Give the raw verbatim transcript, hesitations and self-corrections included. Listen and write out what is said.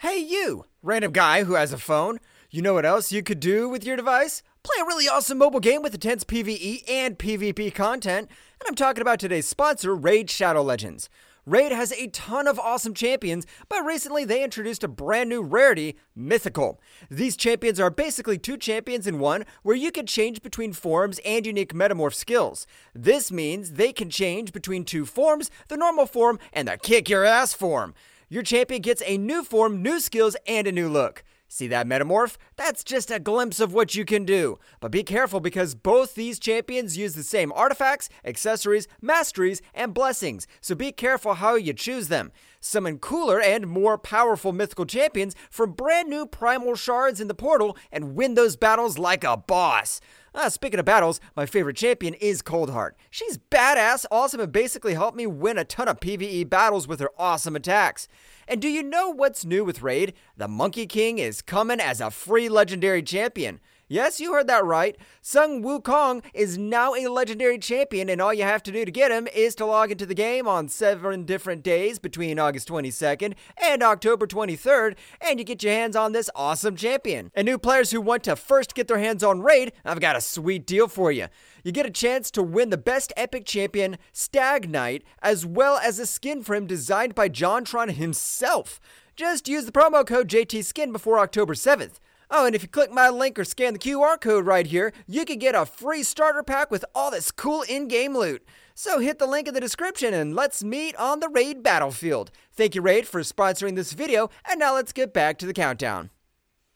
Hey you, random guy who has a phone. You know what else you could do with your device? Play a really awesome mobile game with intense PvE and PvP content. And I'm talking about today's sponsor, Raid Shadow Legends. Raid has a ton of awesome champions, but recently they introduced a brand new rarity, Mythical. These champions are basically two champions in one, where you can change between forms and unique metamorph skills. This means they can change between two forms, the normal form and the kick your ass form. Your champion gets a new form, new skills, and a new look. See that metamorph? That's just a glimpse of what you can do. But be careful because both these champions use the same artifacts, accessories, masteries, and blessings. So be careful how you choose them. Summon cooler and more powerful mythical champions from brand new primal shards in the portal and win those battles like a boss. Ah, speaking of battles, my favorite champion is Coldheart. She's badass, awesome, and basically helped me win a ton of PvE battles with her awesome attacks. And do you know what's new with Raid? The Monkey King is coming as a free legendary champion. Yes, you heard that right. Sun Wukong is now a legendary champion, and all you have to do to get him is to log into the game on seven different days between August twenty-second and October twenty-third, and you get your hands on this awesome champion. And new players who want to first get their hands on Raid, I've got a sweet deal for you. You get a chance to win the best epic champion, Stag Knight, as well as a skin for him designed by JonTron himself. Just use the promo code J T Skin before October seventh. Oh, and if you click my link or scan the Q R code right here, you can get a free starter pack with all this cool in-game loot. So hit the link in the description and let's meet on the Raid battlefield. Thank you, Raid, for sponsoring this video, and now let's get back to the countdown.